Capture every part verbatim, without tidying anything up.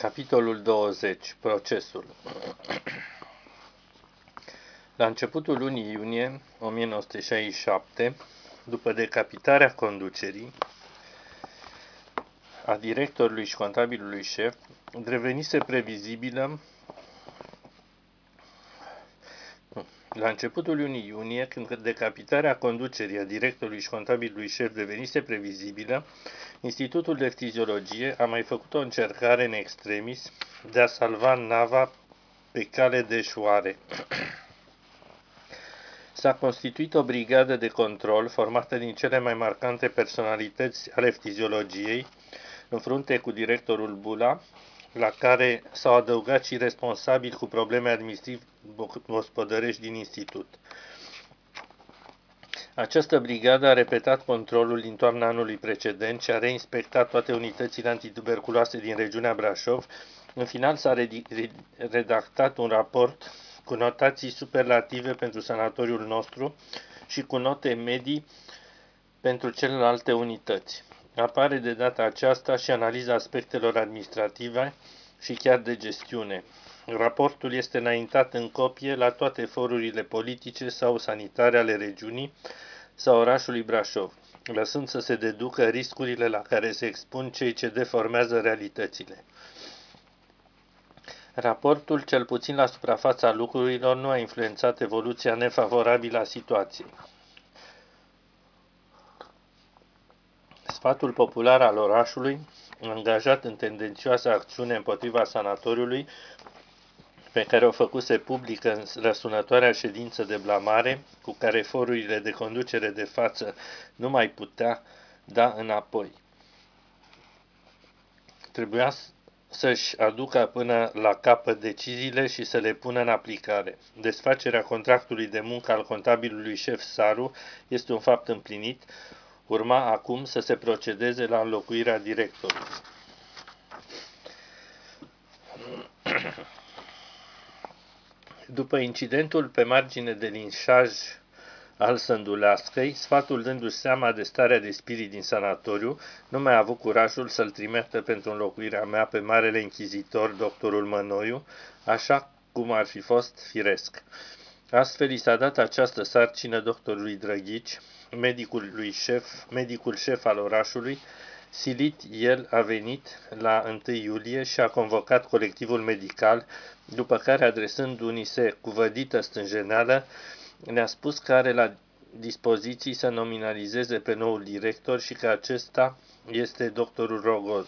Capitolul douăzeci. Procesul. La începutul lunii iunie o mie nouă sute șaizeci și șapte, după decapitarea conducerii a directorului și contabilului șef, devenise previzibilă La începutul lunii iunie, când decapitarea conducerii a directorului și contabilului șef devenise previzibilă, Institutul de Fiziologie a mai făcut o încercare în extremis de a salva nava pe cale de eșuare. S-a constituit o brigadă de control formată din cele mai marcante personalități ale fiziologiei, în frunte cu directorul Bula, la care s-au adăugat și responsabili cu probleme administrativ-gospodărești din institut. Această brigadă a repetat controlul din toamna anului precedent și a reinspectat toate unitățile antituberculoase din regiunea Brașov. În final s-a redactat un raport cu notații superlative pentru sanatoriul nostru și cu note medii pentru celelalte unități. Apare de data aceasta și analiza aspectelor administrative și chiar de gestiune. Raportul este înaintat în copie la toate forurile politice sau sanitare ale regiunii sau orașului Brașov, lăsând să se deducă riscurile la care se expun cei ce deformează realitățile. Raportul, cel puțin la suprafața lucrurilor, nu a influențat evoluția nefavorabilă a situației. Sfatul popular al orașului, angajat în tendențioasă acțiune împotriva sanatoriului, pe care o făcuse publică în răsunătoarea ședință de blamare, cu care forurile de conducere de față nu mai putea da înapoi. Trebuia să-și aducă până la capăt deciziile și să le pună în aplicare. Desfacerea contractului de muncă al contabilului șef Saru este un fapt împlinit. Urma acum să se procedeze la înlocuirea directorului. După incidentul pe margine de linșaj al Sânduleascăi, sfatul dându-și seama de starea de spirit din sanatoriu, nu mai a avut curajul să-l trimită pentru înlocuirea mea pe marele închizitor, doctorul Mănoiu, așa cum ar fi fost firesc. Astfel i s-a dat această sarcină doctorului Drăghici, medicul lui șef, medicul șef al orașului. Silit, el a venit la întâi iulie și a convocat colectivul medical, după care, adresându-ni se cu vădită stânjeneală, ne-a spus că are la dispoziții să nominalizeze pe noul director și că acesta este doctorul Rogoz.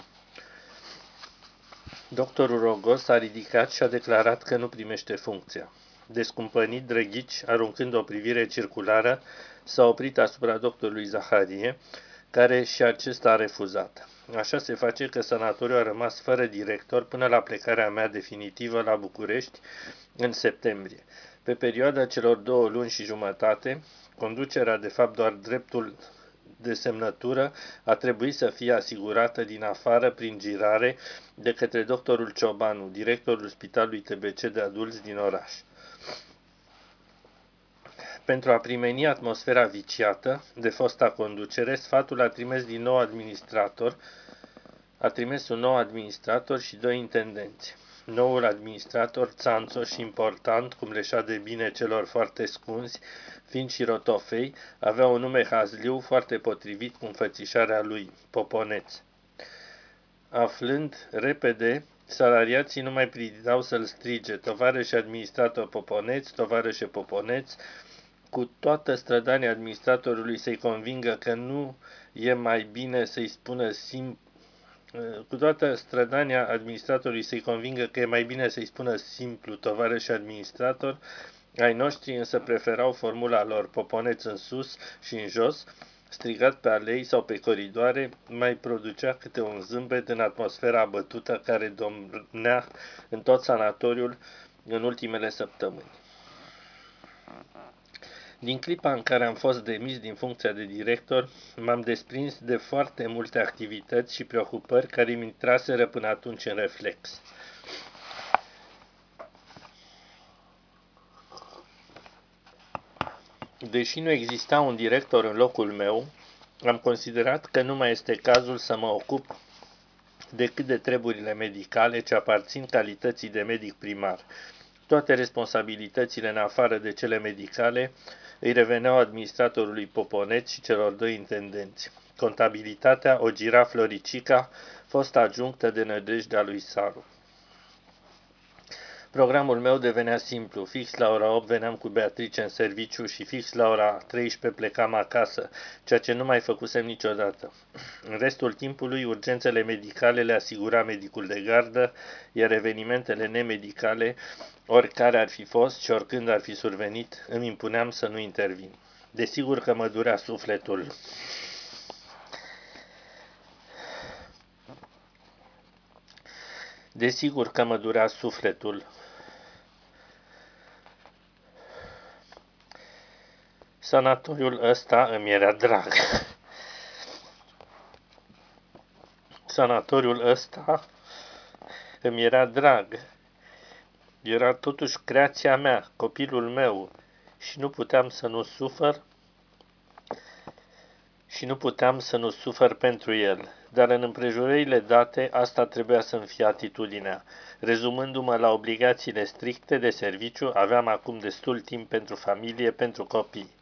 Doctorul Rogoz s-a ridicat și a declarat că nu primește funcția. Descumpănit, Drăghici, aruncând o privire circulară, s-a oprit asupra doctorului Zaharie, care și acesta a refuzat. Așa se face că sanatoriul a rămas fără director până la plecarea mea definitivă la București în septembrie. Pe perioada celor două luni și jumătate, conducerea, de fapt doar dreptul de semnătură, a trebuit să fie asigurată din afară prin girare de către doctorul Ciobanu, directorul Spitalului T B C de adulți din oraș. Pentru a primeni atmosfera viciată de fosta conducere, sfatul a trimis din nou administrator, a trimis un nou administrator și doi intendenți. Noul administrator, țanțo și important, cum le șade bine celor foarte scunzi, fiind și rotofei, avea un nume hazliu foarte potrivit cu înfățișarea lui, Poponeț. Aflând repede, salariații nu mai pridau să-l strige, tovarășe administrator Poponeț, tovarășe Poponeț, cu toată strădania administratorului să-i convingă că nu e mai bine să-i spună simplu, cu toată strădania administratorului să-i convingă că e mai bine să-i spună simplu tovarăș și administrator, ai noștri însă preferau formula lor, Poponeț în sus și în jos, strigat pe alei sau pe coridoare, mai producea câte un zâmbet în atmosfera abătută care domnea în tot sanatoriul în ultimele săptămâni. Din clipa în care am fost demis din funcția de director, m-am desprins de foarte multe activități și preocupări care mi intraseră până atunci în reflex. Deși nu exista un director în locul meu, am considerat că nu mai este cazul să mă ocup decât de treburile medicale ce aparțin calității de medic primar. Toate responsabilitățile în afară de cele medicale îi reveneau administratorului Poponeț și celor doi intendenți. Contabilitatea o gira Floricica, fost adjunctă de nădejdea lui Saru. Programul meu devenea simplu. Fix la ora opt veneam cu Beatrice în serviciu și fix la ora treisprezece plecam acasă, ceea ce nu mai făcusem niciodată. În restul timpului, urgențele medicale le asigura medicul de gardă, iar evenimentele nemedicale, oricare ar fi fost și oricând ar fi survenit, îmi impuneam să nu intervin. Desigur că mă durea sufletul. Desigur că mă durea sufletul. Sanatoriul ăsta îmi era drag. Sanatoriul ăsta îmi era drag. Era totuși creația mea, copilul meu, și nu puteam să nu sufăr și nu puteam să nu sufăr pentru el. Dar în împrejurările date, asta trebuia să-mi fie atitudinea. Rezumându-mă la obligațiile stricte de serviciu, aveam acum destul timp pentru familie, pentru copii.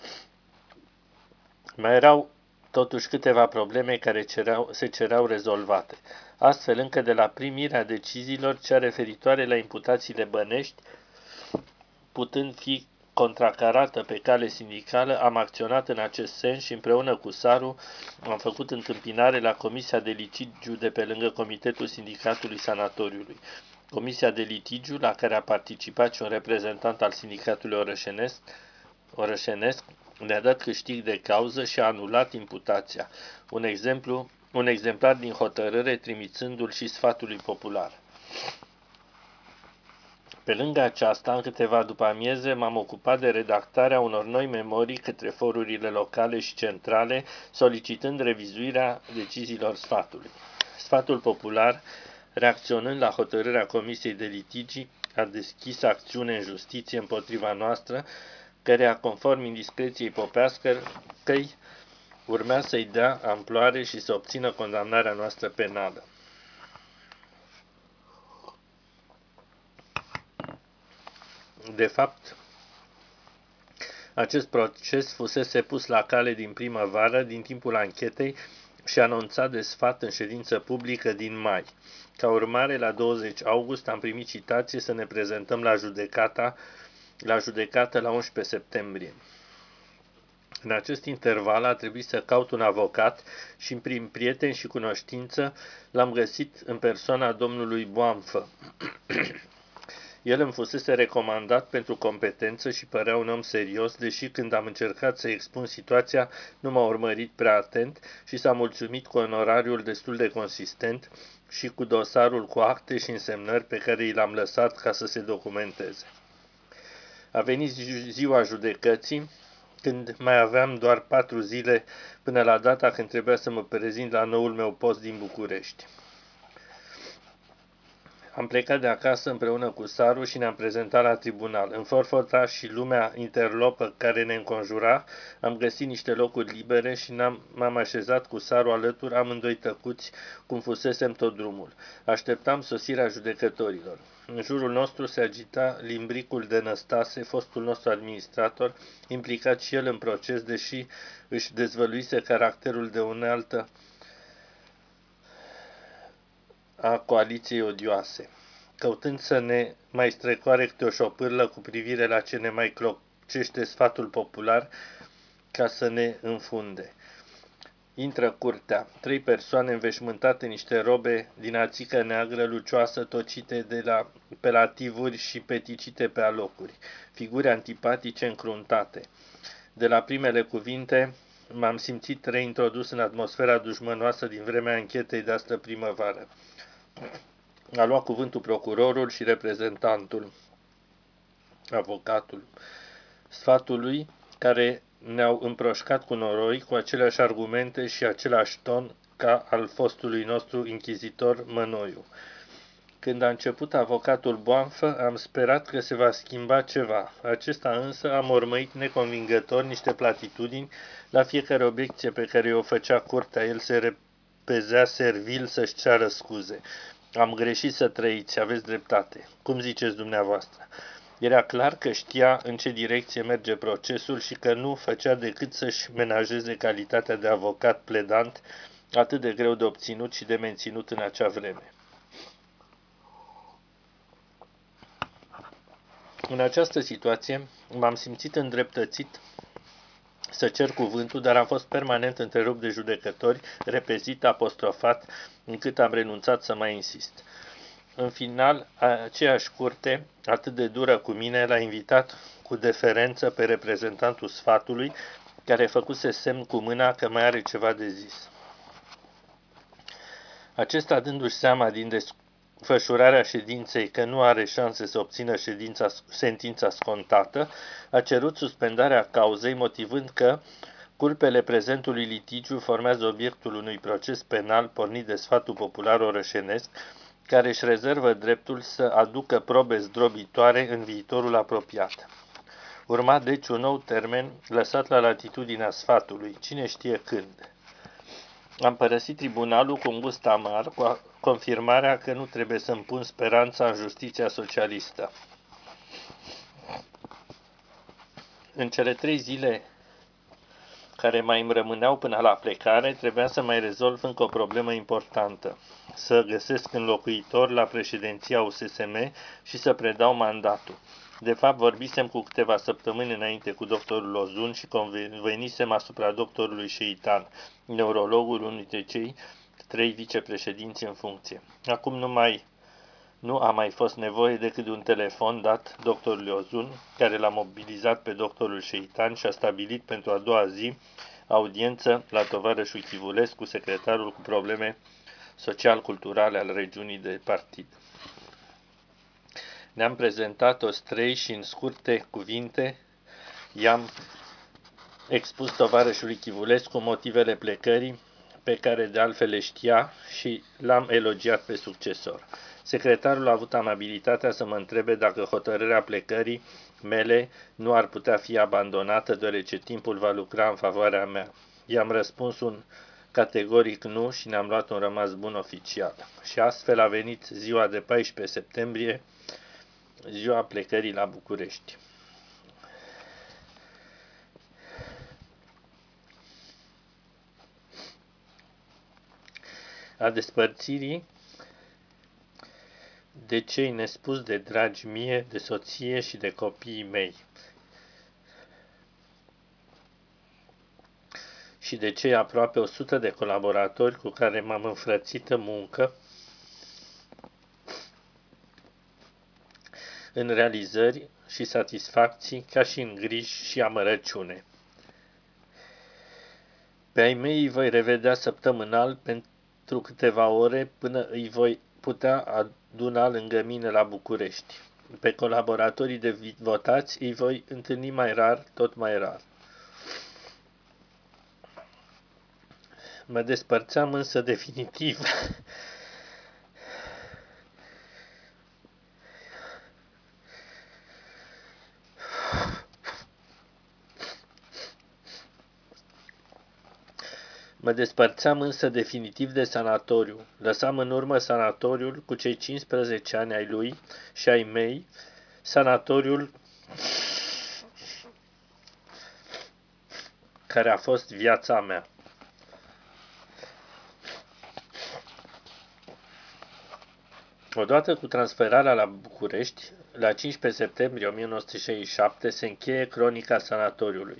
Mai erau totuși câteva probleme care cereau, se cereau rezolvate, astfel încă de la primirea deciziilor, cea referitoare la imputațiile bănești, putând fi contracarată pe cale sindicală, am acționat în acest sens și împreună cu Saru am făcut întâmpinare la Comisia de Litigiu de pe lângă Comitetul Sindicatului Sanatoriului. Comisia de Litigiu, la care a participat și un reprezentant al Sindicatului Orășenesc, Orășenesc ne-a dat câștig de cauză și a anulat imputația. Un exemplu, un exemplar din hotărâre trimițându-l și sfatului popular. Pe lângă aceasta, în câteva după-amieze, m-am ocupat de redactarea unor noi memorii către forurile locale și centrale, solicitând revizuirea deciziilor sfatului. Sfatul popular, reacționând la hotărârea Comisiei de Litigi, a deschis acțiune în justiție împotriva noastră, căreia, conform indiscreției popească, căi urmea să-i dea amploare și să obțină condamnarea noastră penală. De fapt, acest proces fusese pus la cale din primăvară, din timpul anchetei, și anunțat de sfat în ședință publică din mai. Ca urmare, la douăzeci august am primit citație să ne prezentăm la judecata, la judecată la unsprezece septembrie. În acest interval a trebuit să caut un avocat și prin prieteni și cunoștință l-am găsit în persoana domnului Boanfă. El îmi fusese recomandat pentru competență și părea un om serios, deși când am încercat să expun situația nu m-a urmărit prea atent și s-a mulțumit cu onorariul destul de consistent și cu dosarul cu acte și însemnări pe care i l-am lăsat ca să se documenteze. A venit ziua judecății, când mai aveam doar patru zile până la data când trebuia să mă prezint la noul meu post din București. Am plecat de acasă împreună cu Saru și ne-am prezentat la tribunal. În Forfota și lumea interlopă care ne înconjura, am găsit niște locuri libere și m-am așezat cu Saru alături, amândoi tăcuți, cum fusesem tot drumul. Așteptam sosirea judecătorilor. În jurul nostru se agita limbricul de Năstase, fostul nostru administrator, implicat și el în proces, deși își dezvăluise caracterul de unealtă a coaliției odioase, căutând să ne mai strecoare câte o șopârlă cu privire la ce ne mai clocește sfatul popular ca să ne înfunde. Intră curtea, trei persoane înveșmântate în niște robe din ațică neagră, lucioasă, tocite de la pelativuri și peticite pe alocuri, figuri antipatice încruntate. De la primele cuvinte m-am simțit reintrodus în atmosfera dușmănoasă din vremea anchetei de astă primăvară. A luat cuvântul procurorul și reprezentantul, avocatul sfatului, care ne-au împroșcat cu noroi, cu aceleași argumente și același ton ca al fostului nostru inchizitor Mănoiu. Când a început avocatul Boanfă, am sperat că se va schimba ceva. Acesta însă a mormăit neconvingător niște platitudini. La fiecare obiecție pe care o făcea curtea, el se pezea servil să-și ceară scuze. Am greșit să trăiți, aveți dreptate. Cum ziceți dumneavoastră? Era clar că știa în ce direcție merge procesul și că nu făcea decât să-și menajeze calitatea de avocat pledant, atât de greu de obținut și de menținut în acea vreme. În această situație m-am simțit îndreptățit să cer cuvântul, dar am fost permanent întrerupt de judecători, repezit, apostrofat, încât am renunțat să mai insist. În final, aceeași curte, atât de dură cu mine, l-a invitat cu deferență pe reprezentantul sfatului, care făcuse semn cu mâna că mai are ceva de zis. Acesta, dându-și seama din desfășurarea ședinței că nu are șanse să obțină ședința, sentința scontată, a cerut suspendarea cauzei, motivând că culpele prezentului litigiu formează obiectul unui proces penal pornit de sfatul popular orășenesc, care își rezervă dreptul să aducă probe zdrobitoare în viitorul apropiat. Urma deci un nou termen lăsat la latitudinea sfatului, cine știe când. Am părăsit tribunalul cu un gust amar, cu confirmarea că nu trebuie să-mi pun speranța în justiția socialistă. În cele trei zile care mai îmi rămâneau până la plecare, trebuia să mai rezolv încă o problemă importantă, să găsesc înlocuitor la președinția U S S M și să predau mandatul. De fapt, vorbisem cu câteva săptămâni înainte cu doctorul Ozun și convenisem asupra doctorului Șeitan, neurologul, unul dintre cei trei vicepreședinți în funcție. Acum nu mai Nu a mai fost nevoie decât de un telefon dat doctorului Ozun, care l-a mobilizat pe doctorul Șeitan și a stabilit pentru a doua zi audiență la tovarășul Chivulescu, secretarul cu probleme social-culturale al regiunii de partid. Ne-am prezentat toți trei și în scurte cuvinte i-am expus tovarășului Chivulescu motivele plecării, pe care de altfel le știa, și l-am elogiat pe succesor. Secretarul a avut amabilitatea să mă întrebe dacă hotărârea plecării mele nu ar putea fi abandonată, deoarece timpul va lucra în favoarea mea. I-am răspuns un categoric nu și ne-am luat un rămas bun oficial. Și astfel a venit ziua de paisprezece septembrie, ziua plecării la București. A despărțirii de cei nespus de dragi mie, de soție și de copiii mei, și de cei aproape o sută de colaboratori cu care m-am înfrățit în muncă, în realizări și satisfacții, ca și în griji și amărăciune. Pe ai mei îi voi revedea săptămânal pentru câteva ore până îi voi putea aduna lângă mine la București. Pe colaboratorii de votați îi voi întâlni mai rar, tot mai rar. Mă despărțeam însă definitiv Mă despărțeam însă definitiv de sanatoriu. Lăsam în urmă sanatoriul cu cei cincisprezece ani ai lui și ai mei, sanatoriul care a fost viața mea. Odată cu transferarea la București, la cincisprezece septembrie o mie nouă sute șaizeci și șapte, se încheie cronica sanatoriului.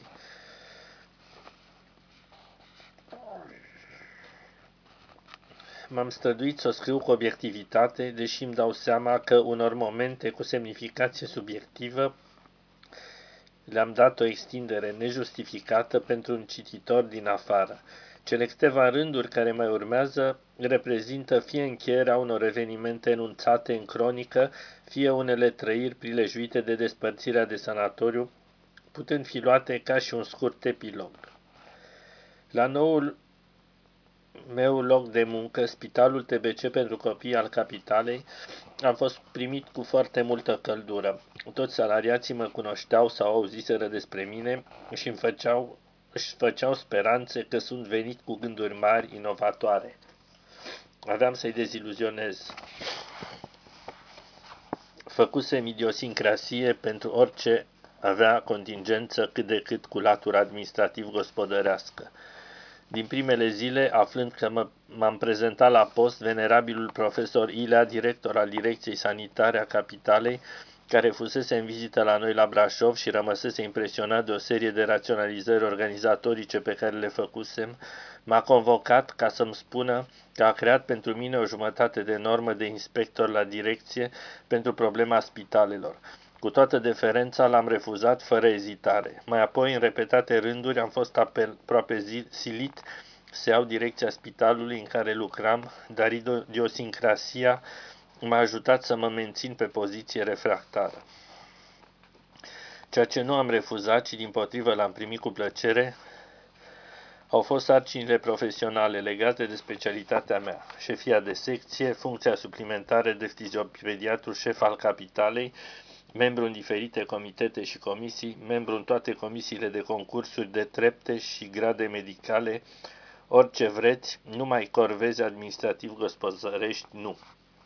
M-am străduit să o scriu cu obiectivitate, deși îmi dau seama că unor momente cu semnificație subiectivă le-am dat o extindere nejustificată pentru un cititor din afară. Cele câteva rânduri care mai urmează reprezintă fie încheierea unor evenimente enunțate în cronică, fie unele trăiri prilejuite de despărțirea de sanatoriu, putând fi luate ca și un scurt epilog. La noul meu loc de muncă, Spitalul T B C pentru copii al Capitalei, am fost primit cu foarte multă căldură. Toți salariații mă cunoșteau sau auziseră despre mine și îmi făceau, își făceau speranțe că sunt venit cu gânduri mari, inovatoare. Aveam să-i deziluzionez. Făcusem idiosincrasie pentru orice avea contingență cât de cât cu latura administrativ-gospodărească. Din primele zile, aflând că mă, m-am prezentat la post, venerabilul profesor Ilea, director al Direcției Sanitare a Capitalei, care fusese în vizită la noi la Brașov și rămăsese impresionat de o serie de raționalizări organizatorice pe care le făcusem, m-a convocat ca să-mi spună că a creat pentru mine o jumătate de normă de inspector la direcție pentru problema spitalelor. Cu toată deferența l-am refuzat fără ezitare. Mai apoi, în repetate rânduri, am fost apel, aproape silit să iau direcția spitalului în care lucram, dar idiosincrasia m-a ajutat să mă mențin pe poziție refractară. Ceea ce nu am refuzat, ci dimpotrivă l-am primit cu plăcere, au fost sarcinile profesionale legate de specialitatea mea, șefia de secție, funcția suplimentară de fiziopediatru șef al capitalei, membru în diferite comitete și comisii, membru în toate comisiile de concursuri de trepte și grade medicale, orice vreți, numai corvezi administrativ-gospodărești, nu.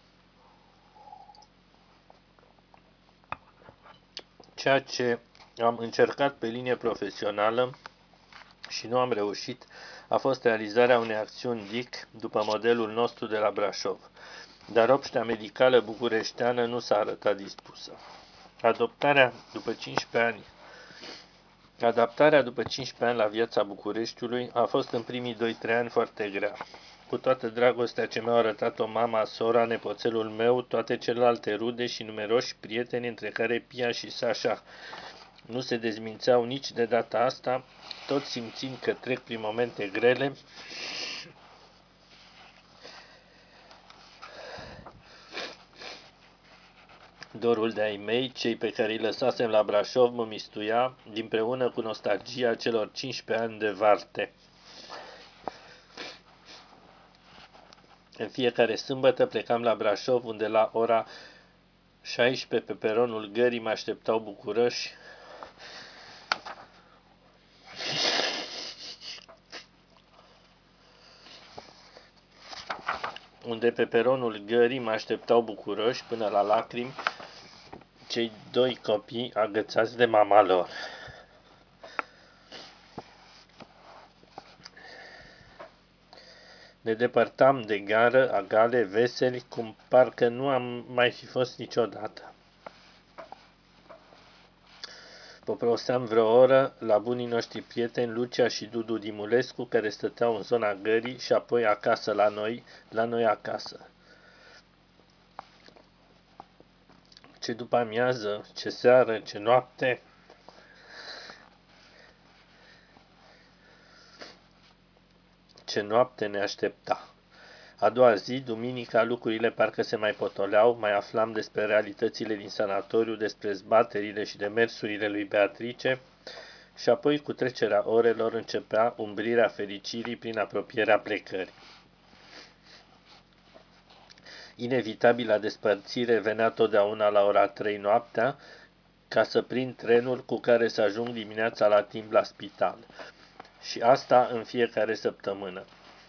Ceea ce am încercat pe linie profesională și nu am reușit a fost realizarea unei acțiuni D I C după modelul nostru de la Brașov, dar obștea medicală bucureșteană nu s-a arătat dispusă. Adoptarea după cincisprezece ani Adaptarea după cincisprezece ani la viața Bucureștiului a fost în primii doi trei ani foarte grea. Cu toată dragostea ce mi-au arătat-o mama, sora, nepoțelul meu, toate celelalte rude și numeroși prieteni, între care Pia și Sasha, nu se dezmințeau nici de data asta, tot simțind că trec prin momente grele, dorul de ai mei, cei pe care îi lăsasem la Brașov, mă mistuia, dinpreună cu nostalgia celor cincisprezece ani de varte. În fiecare sâmbătă plecam la Brașov, unde la ora șaisprezece pe peronul gării mă așteptau bucurăși unde pe peronul gării mă așteptau bucuroși până la lacrimi cei doi copii agățați de mama lor. Ne depărtam de gară, agale, veseli, cum parcă nu am mai fi fost niciodată. Poproseam vreo oră la bunii noștri prieteni Lucia și Dudu Dimulescu, care stăteau în zona gării, și apoi acasă la noi, la noi acasă. Ce după amiază, ce seară, ce noapte! Ce noapte ne aștepta! A doua zi, duminica, lucrurile parcă se mai potoleau, mai aflam despre realitățile din sanatoriu, despre zbaterile și demersurile lui Beatrice, și apoi, cu trecerea orelor, începea umbrirea fericirii prin apropierea plecării. Inevitabila despărțire venea totdeauna la ora trei noaptea, ca să prind trenul cu care să ajung dimineața la timp la spital. Și asta în fiecare săptămână.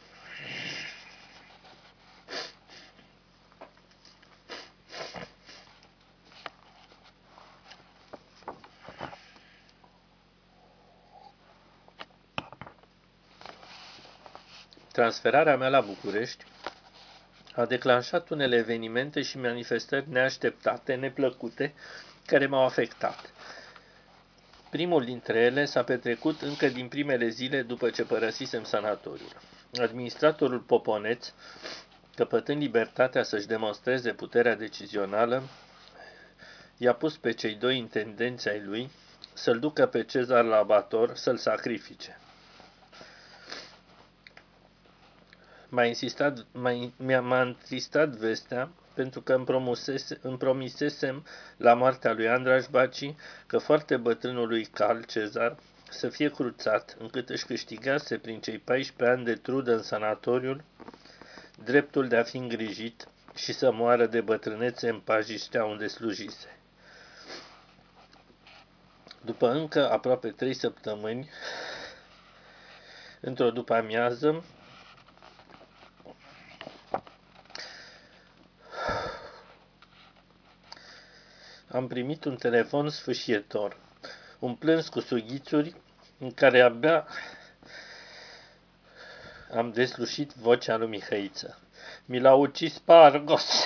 Transferarea mea la București a declanșat unele evenimente și manifestări neașteptate, neplăcute, care m-au afectat. Primul dintre ele s-a petrecut încă din primele zile după ce părăsisem sanatoriul. Administratorul Poponeț, căpătând libertatea să-și demonstreze puterea decizională, i-a pus pe cei doi intendenți ai lui să-l ducă pe Cezar la abator, să-l sacrifice. M-a insistat, m-a, m-a întristat vestea, pentru că îmi, promusese, îmi promisesem la moartea lui Andraș Baci că foarte bătrânul lui Cal Cezar să fie cruțat, încât își câștigase prin cei paisprezece ani de trudă în sanatoriul dreptul de a fi îngrijit și să moară de bătrânețe în pajiștea unde slujise. După încă aproape trei săptămâni, într-o după-amiază, am primit un telefon sfâșietor, un plâns cu sughițuri în care abia am deslușit vocea lui Mihăiță. Mi l-a ucis pe Argos.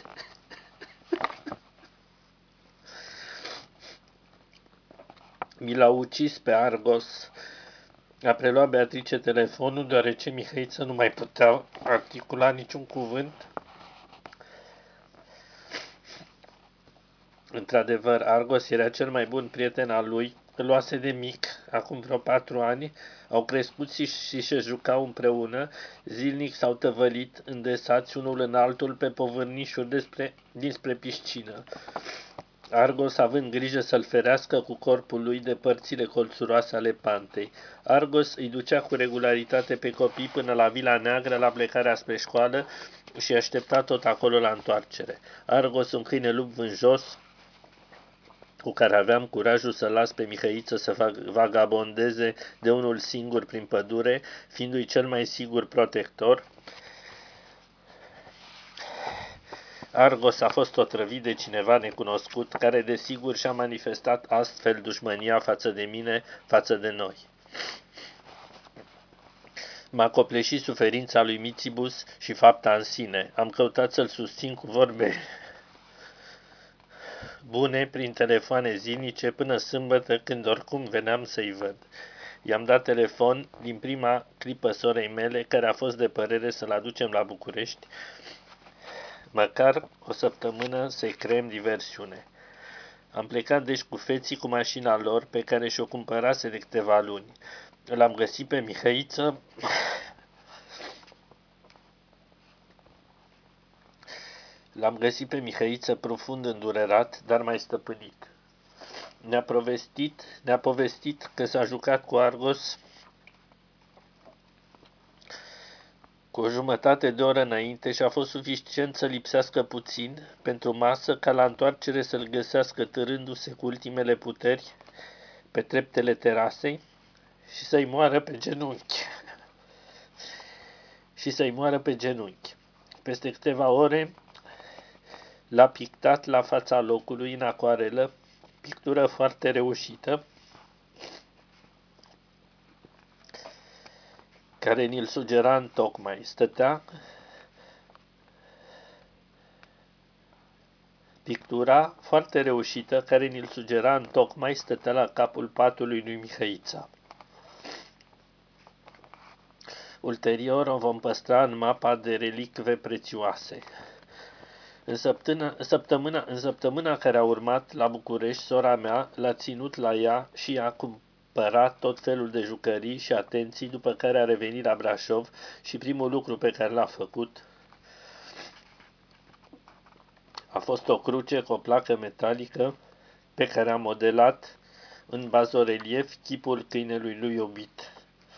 Mi l-a ucis pe Argos. A preluat Beatrice telefonul, deoarece Mihăiță nu mai putea articula niciun cuvânt. Într-adevăr, Argos era cel mai bun prieten al lui, îl luase de mic, acum vreo patru ani, au crescut și, și se jucau împreună, zilnic s-au tăvălit îndesați unul în altul pe povârnișuri despre, dinspre piscină. Argos având grijă să-l ferească cu corpul lui de părțile colțuroase ale pantei. Argos îi ducea cu regularitate pe copii până la Vila Neagră la plecarea spre școală și aștepta tot acolo la întoarcere. Argos, un câine lup vânjos, cu care aveam curajul să las pe Mihăiță să vagabondeze de unul singur prin pădure, fiindu-i cel mai sigur protector. Argos a fost otrăvit de cineva necunoscut, care desigur și-a manifestat astfel dușmânia față de mine, față de noi. M-a copleșit suferința lui Mitibus și fapta în sine. Am căutat să-l susțin cu vorbe bune prin telefoane zilnice până sâmbătă, când oricum veneam să-i văd. I-am dat telefon din prima clipă sorei mele, care a fost de părere să-l aducem la București, măcar o săptămână să-i creăm diversiune. Am plecat deci cu feții cu mașina lor, pe care și-o cumpărase de câteva luni. L-am găsit pe Mihăiță L-am găsit pe Mihăiță profund îndurerat, dar mai stăpânit. Ne-a povestit, ne-a povestit că s-a jucat cu Argos cu o jumătate de oră înainte și a fost suficient să lipsească puțin pentru masă ca la întoarcere să-l găsească târându-se cu ultimele puteri pe treptele terasei și să-i moară pe genunchi. și să-i moară pe genunchi. Peste câteva ore l-a pictat la fața locului în acoarelă, pictură foarte reușită, care ni-l sugera întocmai. Stătea pictura foarte reușită, care ni-l sugera întocmai, stătea la capul patului lui Mihăița. Ulterior o vom păstra în mapa de relicve prețioase. În săptămâna, săptămâna, în săptămâna care a urmat la București, sora mea l-a ținut la ea și a cumpărat tot felul de jucării și atenții, după care a revenit la Brașov și primul lucru pe care l-a făcut a fost o cruce cu o placă metalică pe care a modelat în bazorelief chipul câinelui lui iubit,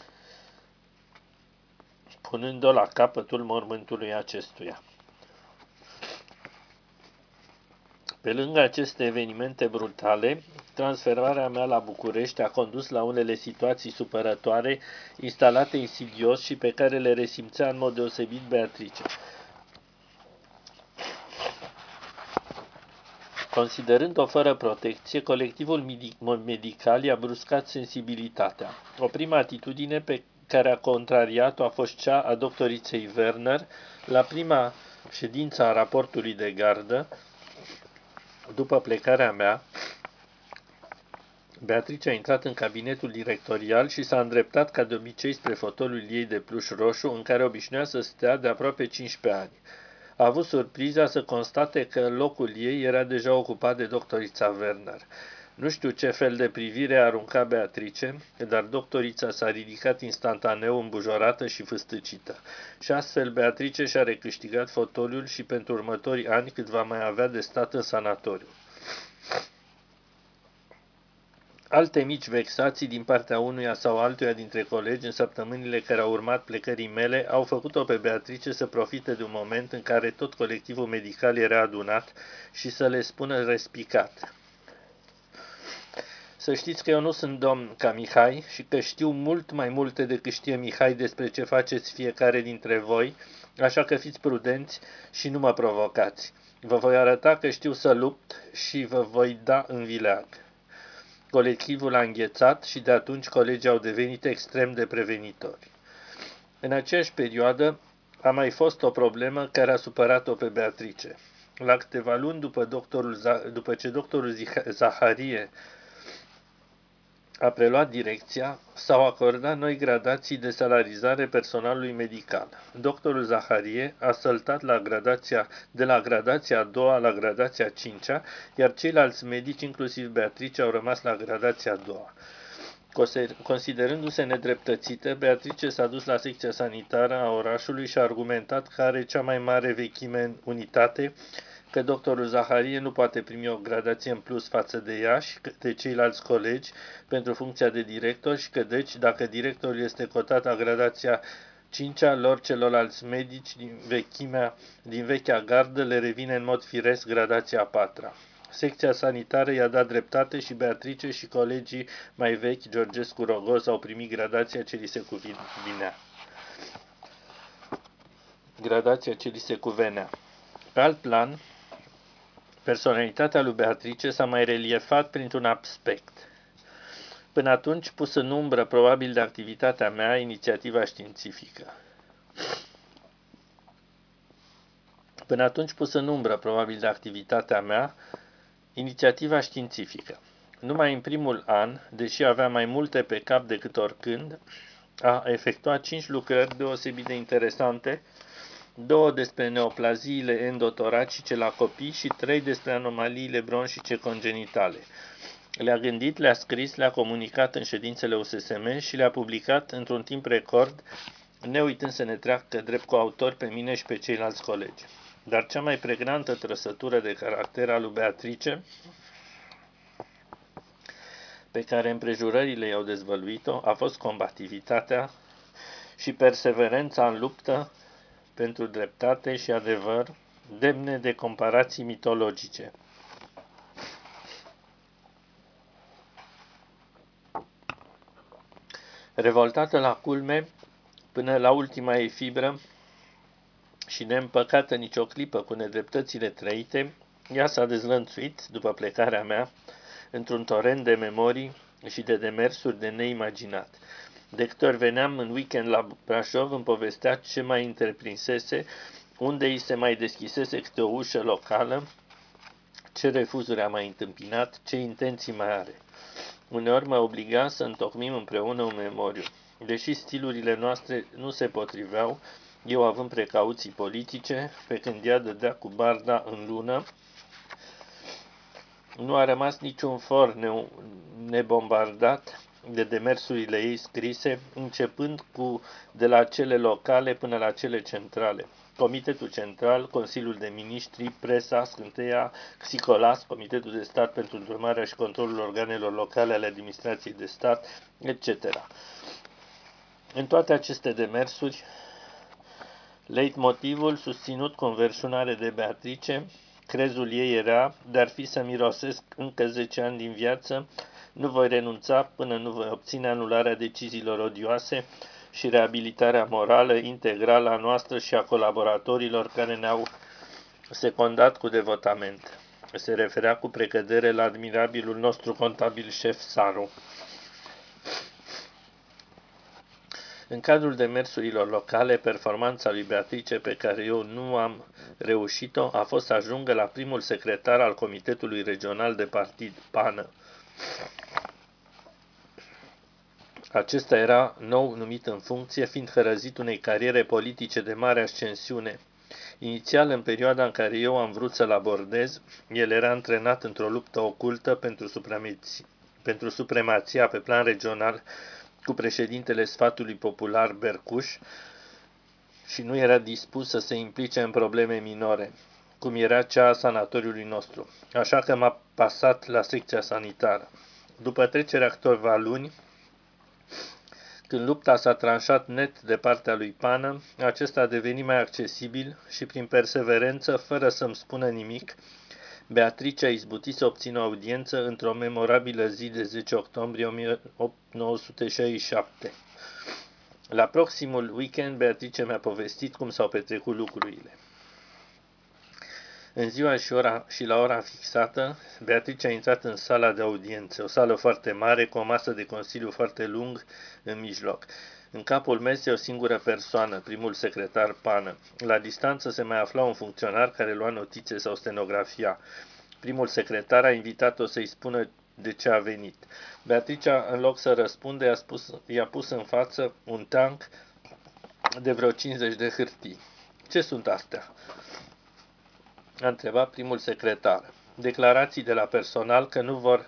punând-o la capătul mormântului acestuia. Pe lângă aceste evenimente brutale, transferarea mea la București a condus la unele situații supărătoare, instalate insidios și pe care le resimțea în mod deosebit Beatrice. Considerând-o fără protecție, colectivul medical i-a bruscat sensibilitatea. O primă atitudine pe care a contrariat-o a fost cea a doctoriței Werner la prima ședință a raportului de gardă. După plecarea mea, Beatrice a intrat în cabinetul directorial și s-a îndreptat ca de obicei spre fotoliul ei de pluș roșu, în care obișnuia să stea de aproape cincisprezece ani. A avut surpriza să constate că locul ei era deja ocupat de doctorița Werner. Nu știu ce fel de privire a aruncat Beatrice, dar doctorița s-a ridicat instantaneu îmbujorată și fâstăcită. Și astfel Beatrice și-a recâștigat fotoliul și pentru următorii ani cât va mai avea de stat în sanatoriu. Alte mici vexații din partea unuia sau altuia dintre colegi în săptămânile care au urmat plecării mele au făcut-o pe Beatrice să profite de un moment în care tot colectivul medical era adunat și să le spună respicat: Să știți că eu nu sunt domn ca Mihai și că știu mult mai multe decât știe Mihai despre ce faceți fiecare dintre voi, așa că fiți prudenți și nu mă provocați. Vă voi arăta că știu să lupt și vă voi da în vileag. Colectivul a înghețat și de atunci colegii au devenit extrem de prevenitori. În aceeași perioadă a mai fost o problemă care a supărat-o pe Beatrice. La câteva luni după, doctorul, după ce doctorul Zaharie a preluat direcția, s-au acordat noi gradații de salarizare personalului medical. Doctorul Zaharie a săltat la gradația, de la gradația a doua la gradația a cincea, iar ceilalți medici, inclusiv Beatrice, au rămas la gradația a doua. Considerându-se nedreptățită, Beatrice s-a dus la secția sanitară a orașului și a argumentat că are cea mai mare vechime în unitate, că doctorul Zaharie nu poate primi o gradație în plus față de ea și de ceilalți colegi pentru funcția de director și că deci, dacă directorul este cotat la gradația cincea, lor celorlalți medici din, vechimea, din vechea gardă le revine în mod firesc gradația a patra. Secția sanitară i-a dat dreptate și Beatrice și colegii mai vechi, Georgescu Rogoz, au primit gradația ce li se cuvenea. Gradația ce li se cuvenea. Pe alt plan, personalitatea lui Beatrice s-a mai reliefat printr-un aspect. Până atunci pus în umbră probabil de activitatea mea, inițiativa științifică. Până atunci pus în umbră probabil de activitatea mea, inițiativa științifică. Numai în primul an, deși avea mai multe pe cap decât oricând, a efectuat cinci lucrări deosebit de interesante, două despre neoplaziile endotoracice la copii și trei despre anomaliile bronșice congenitale. Le-a gândit, le-a scris, le-a comunicat în ședințele U S S M și le-a publicat într-un timp record, ne uitând să ne treacă drept coautori pe mine și pe ceilalți colegi. Dar cea mai pregnantă trăsătură de caracter a lui Beatrice, pe care împrejurările i-au dezvăluit-o, a fost combativitatea și perseverența în luptă pentru dreptate și adevăr, demne de comparații mitologice. Revoltată la culme, până la ultima ei fibră și neîmpăcată nicio clipă cu nedreptățile trăite, ea s-a dezlănțuit, după plecarea mea, într-un torent de memorii și de demersuri de neimaginat. De câte ori veneam în weekend la Brașov, îmi povestea ce mai întreprinsese, unde îi se mai deschisese câte o ușă locală, ce refuzuri a mai întâmpinat, ce intenții mai are. Uneori mă obliga să întocmim împreună un memoriu. Deși stilurile noastre nu se potriveau, eu având precauții politice, pe când ea dădea cu barda în lună, nu a rămas niciun for ne- nebombardat de demersurile ei scrise, începând cu de la cele locale până la cele centrale. Comitetul Central, Consiliul de Ministri, Presa, Scânteia, Xicolas, Comitetul de Stat pentru Îndrumarea și Controlul Organelor Locale ale Administrației de Stat, et cetera. În toate aceste demersuri, leitmotivul susținut cu înverșunare de Beatrice, crezul ei era, de-ar fi să mirosesc încă zece ani din viață, nu voi renunța până nu voi obține anularea deciziilor odioase și reabilitarea morală integrală a noastră și a colaboratorilor care ne-au secundat cu devotament. Se referea cu precădere la admirabilul nostru contabil șef Saru. În cadrul demersurilor locale, performanța lui Beatrice, pe care eu nu am reușit-o, a fost să ajungă la primul secretar al Comitetului Regional de Partid, PANă. Acesta era nou numit în funcție, fiind hărăzit unei cariere politice de mare ascensiune. Inițial, în perioada în care eu am vrut să-l abordez, el era antrenat într-o luptă ocultă pentru, supremația, pentru supremația pe plan regional cu președintele Sfatului Popular Bercuș și nu era dispus să se implice în probleme minore, cum era cea a sanatoriului nostru. Așa că m-a pasat la secția sanitară. După trecerea câtorva luni, când lupta s-a tranșat net de partea lui Pană, acesta a devenit mai accesibil și prin perseverență, fără să-mi spună nimic, Beatrice a izbutit să obțină o audiență într-o memorabilă zi de zece octombrie o mie nouă sute șaizeci și șapte. La proximul weekend, Beatrice mi-a povestit cum s-au petrecut lucrurile. În ziua și, ora, și la ora fixată, Beatrice a intrat în sala de audiențe, o sală foarte mare, cu o masă de consiliu foarte lung în mijloc. În capul mesei o singură persoană, primul secretar Pană. La distanță se mai afla un funcționar care lua notițe sau stenografia. Primul secretar a invitat-o să-i spună de ce a venit. Beatrice, în loc să răspunde, i-a, spus, i-a pus în față un tank de vreo cincizeci de hârtii. Ce sunt astea? A întrebat primul secretar. Declarații de la personal că nu vor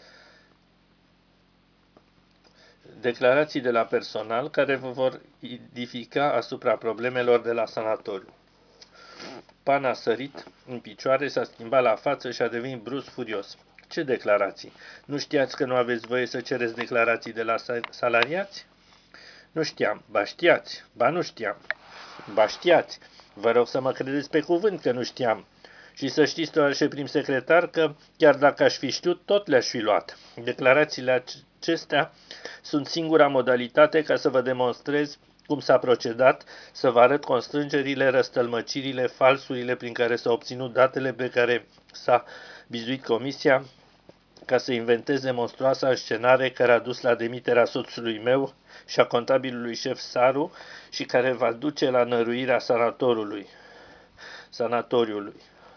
declarații de la personal care vă vor edifica asupra problemelor de la sanatoriu. Pan a sărit în picioare, s-a schimbat la față și a devenit brusc furios. Ce declarații? Nu știați că nu aveți voie să cereți declarații de la salariați? Nu știam. Ba știați. Ba nu știam. Ba știați. Vă rog să mă credeți pe cuvânt că nu știam. Și să știți, toarășe prim secretar, că chiar dacă aș fi știut, tot le-aș fi luat. Declarațiile acestea sunt singura modalitate ca să vă demonstrez cum s-a procedat, să vă arăt constrângerile, răstălmăcirile, falsurile prin care s-au obținut datele pe care s-a bizuit comisia, ca să inventeze monstruoasa scenare care a dus la demiterea soțului meu și a contabilului șef Saru și care va duce la năruirea sanatorului. sanatoriului.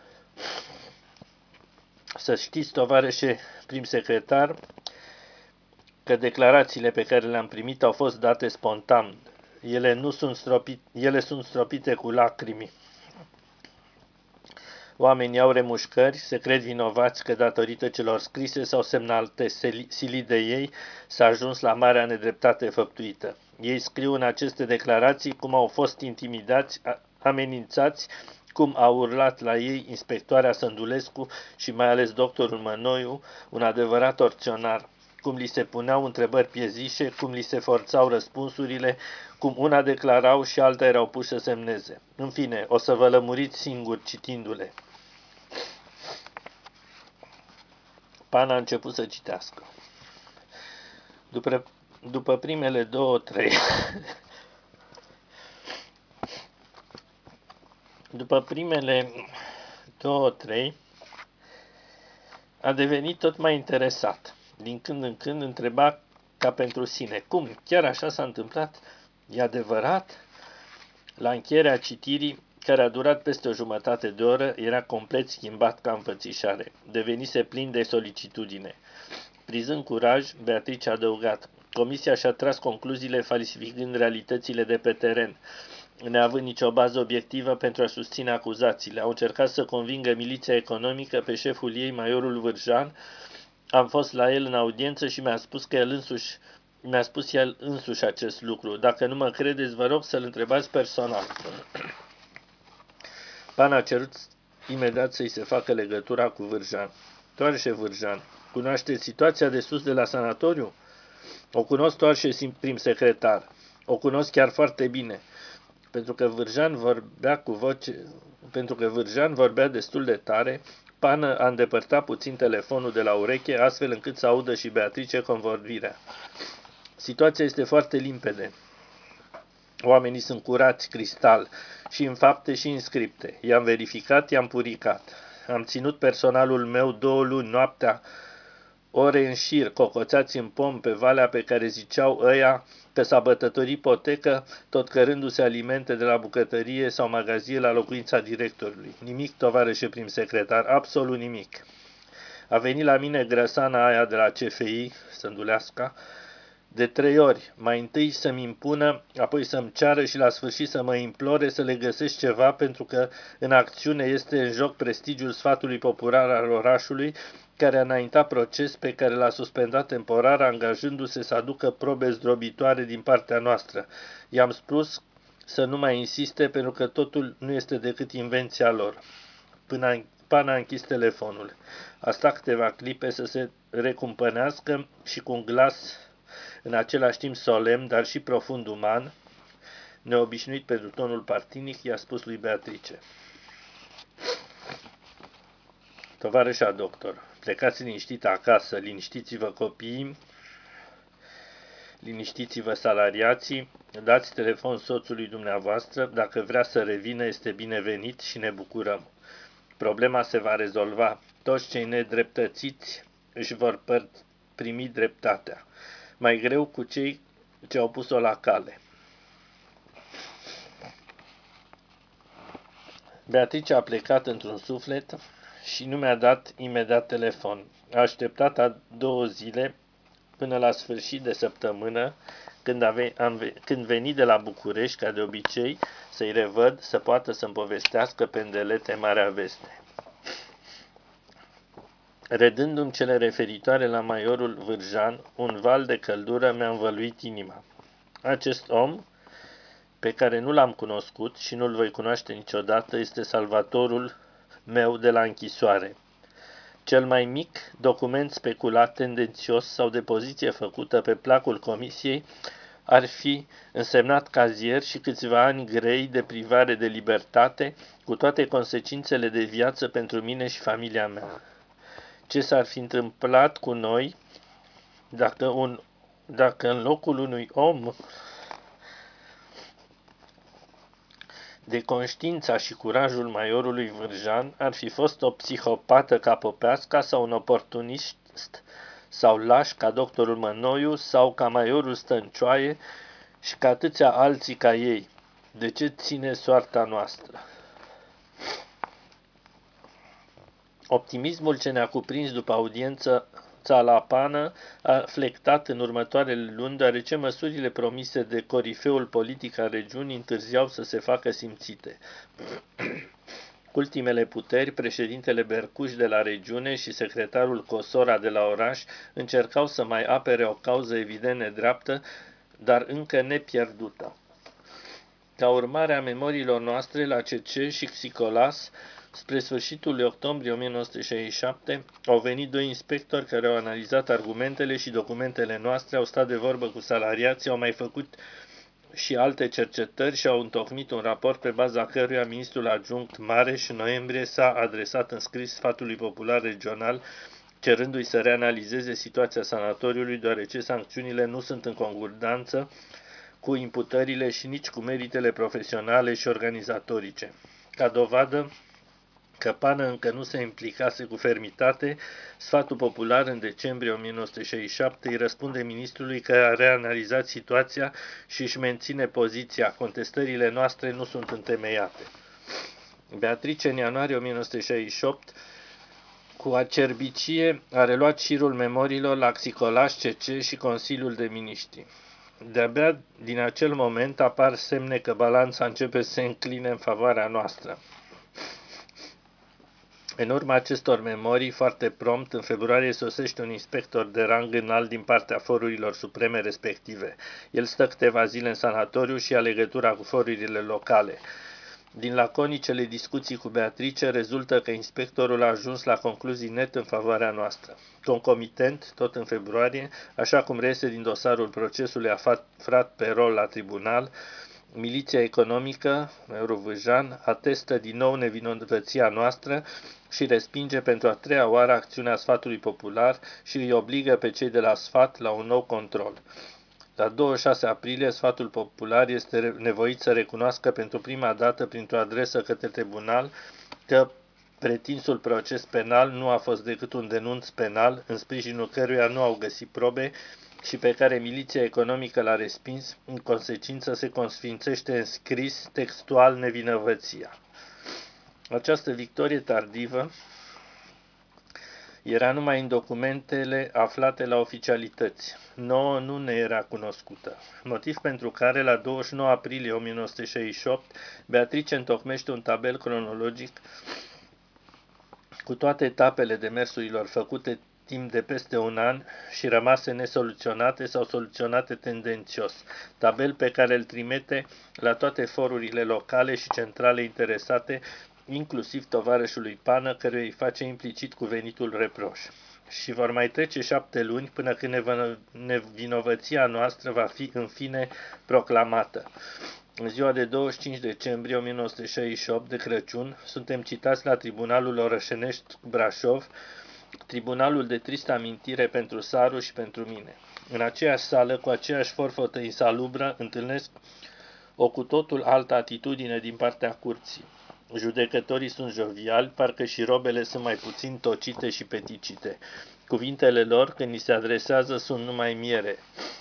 Să știți, tovarășe prim secretar, că declarațiile pe care le-am primit au fost date spontan. Ele, nu sunt stropite, ele sunt stropite cu lacrimi. Oamenii au remușcări, se cred vinovați că datorită celor scrise sau semnate silii de ei s-a ajuns la marea nedreptate făptuită. Ei scriu în aceste declarații cum au fost intimidați, amenințați, cum a urlat la ei inspectoarea Sândulescu și mai ales doctorul Mănoiu, un adevărat torționar, cum li se puneau întrebări piezișe, cum li se forțau răspunsurile, cum una declarau și alta erau puși să semneze. În fine, o să vă lămuriți singur citindu-le. Pan a început să citească. După, după primele două, trei... după primele două, trei... a devenit tot mai interesat. Din când în când întreba ca pentru sine. Cum? Chiar așa s-a întâmplat? E adevărat? La încheierea citirii, care a durat peste o jumătate de oră, era complet schimbat ca înfățișare. Devenise plin de solicitudine. Prizând curaj, Beatrice a adăugat. Comisia și-a tras concluziile falsificând realitățile de pe teren, neavând nicio bază obiectivă pentru a susține acuzațiile. Au încercat să convingă miliția economică pe șeful ei, majorul Vârjan. Am fost la el în audiență și mi-a spus că el însuși mi-a spus el însuși acest lucru. Dacă nu mă credeți, vă rog să-l întrebați personal. Pan a cerut imediat să-i se facă legătura cu Vârjan. Toarășe Vârjan, cunoașteți situația de sus de la sanatoriu? O cunosc, toarășe prim secretar. O cunosc chiar foarte bine. Pentru că Vârjan vorbea cu voce, pentru că Vârjan vorbea destul de tare, Pană a îndepărtat puțin telefonul de la ureche, astfel încât să audă și Beatrice convorbirea. Situația este foarte limpede. Oamenii sunt curați, cristal, și în fapte și în scripte. I-am verificat, i-am puricat. Am ținut personalul meu două luni noaptea, ore în șir, cocoțați în pom pe valea pe care ziceau ăia că s-a bătătorit potecă, tot cărându-se alimente de la bucătărie sau magazie la locuința directorului. Nimic, tovarășe prim secretar, absolut nimic. A venit la mine grăsana aia de la C F I, Sânduleasca, de trei ori, mai întâi să-mi impună, apoi să-mi ceară și la sfârșit să mă implore să le găsesc ceva, pentru că în acțiune este în joc prestigiul sfatului popular al orașului, care a înaintat proces pe care l-a suspendat temporar, angajându-se să aducă probe zdrobitoare din partea noastră. I-am spus să nu mai insiste, pentru că totul nu este decât invenția lor. Până Pan a închis telefonul. A stat câteva clipe să se recumpănească și cu un glas în același timp solemn, dar și profund uman, neobișnuit pentru tonul partinic, i-a spus lui Beatrice. Tovarășa doctor, plecați liniștit acasă, liniștiți-vă copiii, liniștiți-vă salariații, dați telefon soțului dumneavoastră, dacă vrea să revină este binevenit și ne bucurăm. Problema se va rezolva. Toți cei nedreptățiți își vor primi dreptatea. Mai greu cu cei ce au pus-o la cale. Beatrice a plecat într-un suflet și nu mi-a dat imediat telefon. A așteptat a două zile până la sfârșit de săptămână, când, ave, am, când veni de la București, ca de obicei, să-i revăd, să poată să-mi povestească pe îndelete marea veste. Redându-mi cele referitoare la majorul Vârjan, un val de căldură mi-a învăluit inima. Acest om, pe care nu l-am cunoscut și nu-l voi cunoaște niciodată, este salvatorul meu de la închisoare. Cel mai mic document speculat, tendențios sau de poziție făcută pe placul comisiei ar fi însemnat cazier și câțiva ani grei de privare de libertate, cu toate consecințele de viață pentru mine și familia mea. Ce s-ar fi întâmplat cu noi dacă, un, dacă în locul unui om de conștiința și curajul majorului Vârjan ar fi fost o psihopată ca Popeasca sau un oportunist sau laș ca doctorul Mănoiu sau ca majorul Stăncioaie și ca atâția alții ca ei. De ce ține soarta noastră? Optimismul ce ne-a cuprins după audiență la Pană a flectat în următoarele luni, deoarece măsurile promise de corifeul politic al regiunii întârziau să se facă simțite. Cu ultimele puteri, președintele Bercuș de la regiune și secretarul Cosora de la oraș încercau să mai apere o cauză evident nedreaptă, dar încă nepierdută. Ca urmare a memoriilor noastre la C C și Xicolas, spre sfârșitul lui octombrie o mie nouă sute șaizeci și șapte, au venit doi inspectori care au analizat argumentele și documentele noastre, au stat de vorbă cu salariații, au mai făcut și alte cercetări și au întocmit un raport pe baza căruia ministrul adjunct Mareș în noiembrie s-a adresat în scris Sfatului Popular Regional, cerându-i să reanalizeze situația sanatoriului, deoarece sancțiunile nu sunt în concordanță cu imputările și nici cu meritele profesionale și organizatorice. Ca dovadă că Pană încă nu se implicase cu fermitate, Sfatul Popular în decembrie o mie nouă sute șaizeci și șapte îi răspunde ministrului că a reanalizat situația și își menține poziția. Contestările noastre nu sunt întemeiate. Beatrice în ianuarie o mie nouă sute șaizeci și opt cu acerbicie a reluat șirul memoriilor la Xicolas, C C și Consiliul de Miniștri. De-abia din acel moment apar semne că balanța începe să se încline în favoarea noastră. În urma acestor memorii, foarte prompt, în februarie sosește un inspector de rang înalt din partea forurilor supreme respective. El stă câteva zile în sanatoriu și a legătura cu forurile locale. Din laconicele discuții cu Beatrice rezultă că inspectorul a ajuns la concluzii net în favoarea noastră. Concomitent, tot în februarie, așa cum reiese din dosarul procesului aflat pe rol la tribunal, miliția economică, Eurovâjan, atestă din nou nevinovăția noastră și respinge pentru a treia oară acțiunea Sfatului Popular și îi obligă pe cei de la Sfat la un nou control. La douăzeci și șase aprilie, Sfatul Popular este nevoit să recunoască pentru prima dată printr-o adresă către tribunal că pretinsul proces penal nu a fost decât un denunț penal în sprijinul căruia nu au găsit probe și pe care miliția economică l-a respins, în consecință se consfințește în scris textual nevinovăția. Această victorie tardivă era numai în documentele aflate la oficialități. Nouă nu ne era cunoscută, motiv pentru care la douăzeci și nouă aprilie o mie nouă sute șaizeci și opt Beatrice întocmește un tabel cronologic cu toate etapele demersurilor făcute timp de peste un an și rămase nesoluționate sau soluționate tendențios, tabel pe care îl trimite la toate forurile locale și centrale interesate, inclusiv tovarășului Pană, căruia îi face implicit cuvenitul reproș. Și vor mai trece șapte luni până când nevinovăția noastră va fi în fine proclamată. În ziua de douăzeci și cinci decembrie o mie nouă sute șaizeci și opt, de Crăciun, suntem citați la Tribunalul Orășenești Brașov, tribunalul de tristă amintire pentru Saru și pentru mine. În aceeași sală, cu aceeași forfotă insalubră, întâlnesc o cu totul altă atitudine din partea curții. Judecătorii sunt joviali, parcă și robele sunt mai puțin tocite și peticite. Cuvintele lor, când ni se adresează, sunt numai miere.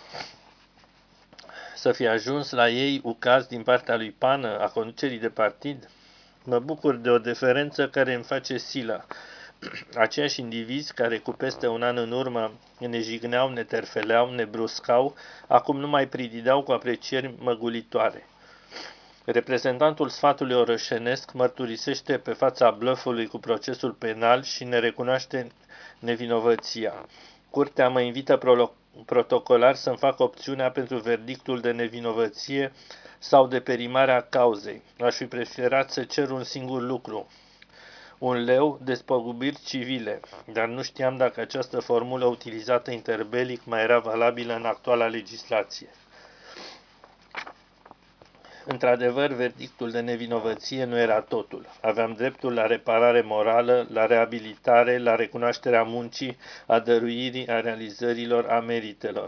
Să fi ajuns la ei ucaz din partea lui Pană, a conducerii de partid? Mă bucur de o deferență care îmi face silă. Aceiași indivizi care cu peste un an în urmă ne jigneau, ne terfeleau, ne bruscau, acum nu mai pridideau cu aprecieri măgulitoare. Reprezentantul sfatului orășenesc mărturisește pe fața blăfului cu procesul penal și ne recunoaște nevinovăția. Curtea mă invită protocolar să-mi fac opțiunea pentru verdictul de nevinovăție sau de perimarea cauzei. Aș fi preferat să cer un singur lucru: un leu, despăgubiri civile, dar nu știam dacă această formulă utilizată interbelic mai era valabilă în actuala legislație. Într-adevăr, verdictul de nevinovăție nu era totul. Aveam dreptul la reparare morală, la reabilitare, la recunoașterea muncii, a dăruirii, a realizărilor, a meritelor.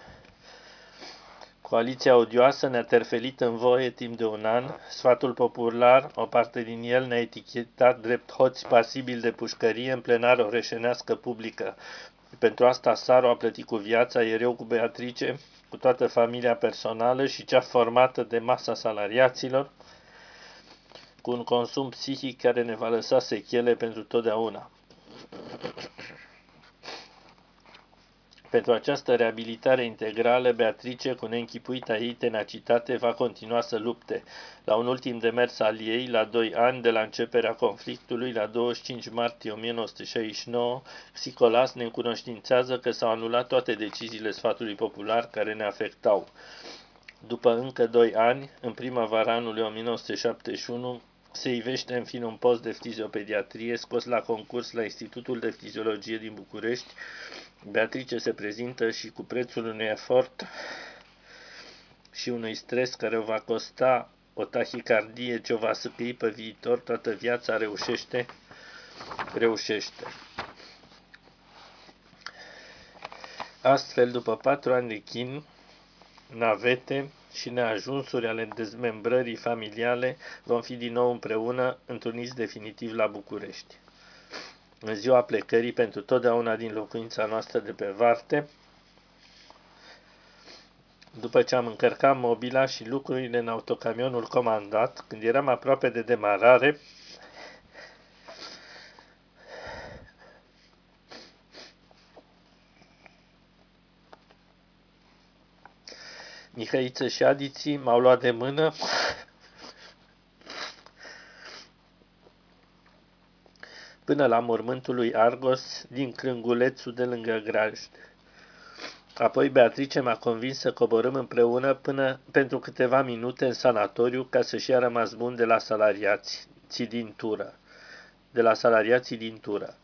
Coaliția odioasă ne-a terfelit în voie timp de un an, sfatul popular, o parte din el, ne-a etichetat drept hoți pasibili de pușcărie în plenară orășenească publică. Pentru asta Saru a plătit cu viața, iar eu cu Beatrice, cu toată familia personală și cea formată de masa salariaților, cu un consum psihic care ne va lăsa sechele pentru totdeauna. Pentru această reabilitare integrală, Beatrice, cu neînchipuita ei tenacitate, va continua să lupte. La un ultim demers al ei, la doi ani de la începerea conflictului, la douăzeci și cinci martie o mie nouă sute șaizeci și nouă, Xicolas ne încunoștințează că s-au anulat toate deciziile sfatului popular care ne afectau. După încă doi ani, în primăvara anului o mie nouă sute șaptezeci și unu, se ivește în fin un post de fiziopediatrie scos la concurs la Institutul de Fiziologie din București. Beatrice se prezintă și cu prețul unui efort și unui stres care o va costa o tahicardie ce o va săcăi pe viitor toată viața, reușește, reușește. Astfel, după patru ani de chin, navete și neajunsuri ale dezmembrării familiale, vom fi din nou împreună, întruniți definitiv la București. În ziua plecării pentru totdeauna din locuința noastră de pe Varte, după ce am încărcat mobila și lucrurile în autocamionul comandat, când eram aproape de demarare, Mihăiță și adiții m-au luat de mână până la mormântul lui Argos din Crângulețul de lângă Grajd. Apoi Beatrice m-a convins să coborâm împreună până pentru câteva minute în sanatoriu ca să-și ia rămas bun de la salariați din tură. De la salariații din tură.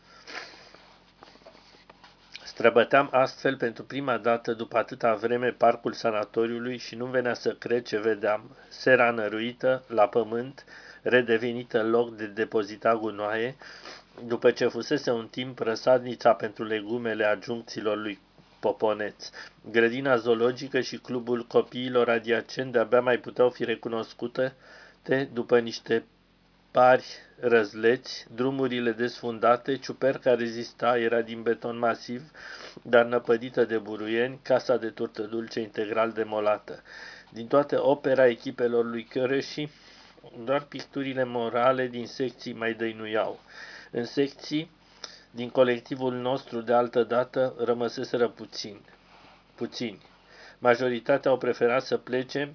Străbăteam astfel pentru prima dată după atâta vreme parcul sanatoriului și nu venea să cred ce vedeam. Sera năruită, la pământ, redevenită loc de depozita gunoaie, după ce fusese un timp răsadnița pentru legumele adjuncților lui Poponeț. Grădina zoologică și clubul copiilor adiacent de-abia mai puteau fi recunoscute după niște pari răzleți, drumurile desfundate, ciuperca rezista, era din beton masiv, dar năpădită de buruieni, casa de turtă dulce integral demolată. Din toată opera echipelor lui Chioreși, doar picturile morale din secții mai dăinuiau. În secții, din colectivul nostru de altă dată, rămăseseră puțini. puțini. Majoritatea au preferat să plece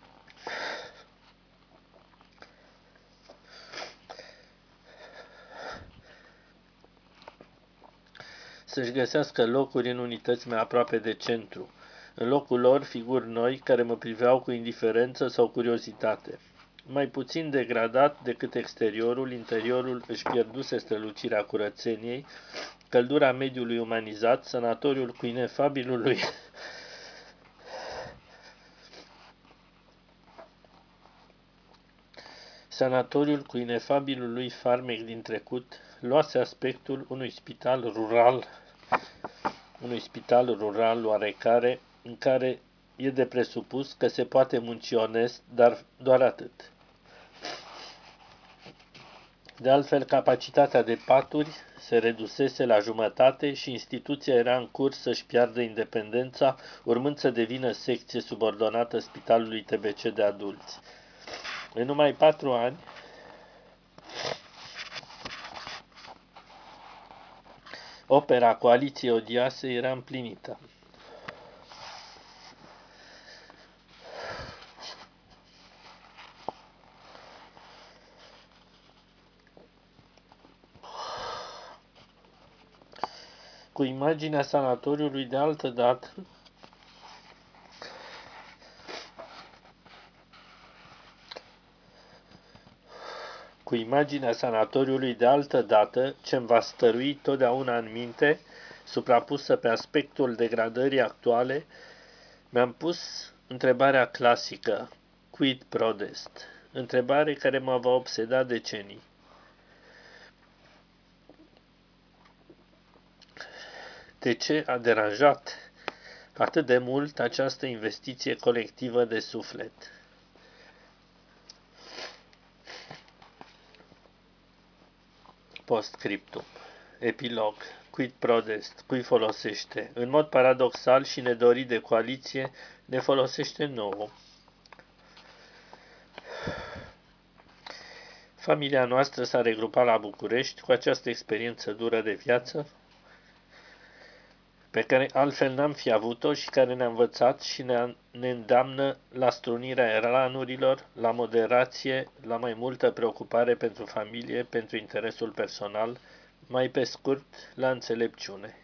să-și găsească locuri în unități mai aproape de centru. În locul lor, figuri noi care mă priveau cu indiferență sau curiozitate. Mai puțin degradat decât exteriorul, interiorul își pierduse strălucirea curățeniei, căldura mediului umanizat, sanatoriul cu inefabilul lui Sanatoriul cu inefabilul lui farmec din trecut luase aspectul unui spital rural, unui spital rural oarecare, în care e de presupus că se poate munci onest, dar doar atât. De altfel, capacitatea de paturi se redusese la jumătate și instituția era în curs să-și piardă independența, urmând să devină secție subordonată Spitalului T B C de adulți. În numai patru ani, opera coaliției odioase era împlinită. Cu imaginea sanatoriului de altă dată, cu imaginea sanatoriului de altă dată, ce-mi va stărui totdeauna în minte, suprapusă pe aspectul degradării actuale, mi-am pus întrebarea clasică, quid prodest? Întrebare care mă va obseda decenii. De ce a deranjat atât de mult această investiție colectivă de suflet? Postscriptum. Epilog. Quid prodest? Cui folosește? În mod paradoxal și nedorit de coaliție, ne folosește nouă. Familia noastră s-a regrupat la București cu această experiență dură de viață, pe care altfel n-am fi avut-o și care ne-a învățat și ne, ne îndeamnă la strunirea eranurilor, la moderație, la mai multă preocupare pentru familie, pentru interesul personal, mai pe scurt, la înțelepciune.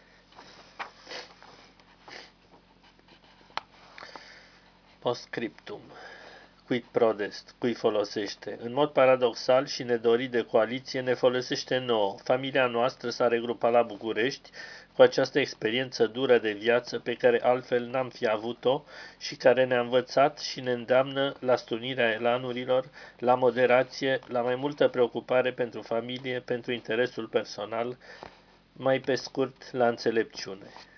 Postscriptum. Quid prodest? Cui folosește? În mod paradoxal și nedorit de coaliție, ne folosește nouă. Familia noastră s-a regrupat la București cu această experiență dură de viață pe care altfel n-am fi avut-o și care ne-a învățat și ne îndeamnă la strunirea elanurilor, la moderație, la mai multă preocupare pentru familie, pentru interesul personal, mai pe scurt, la înțelepciune.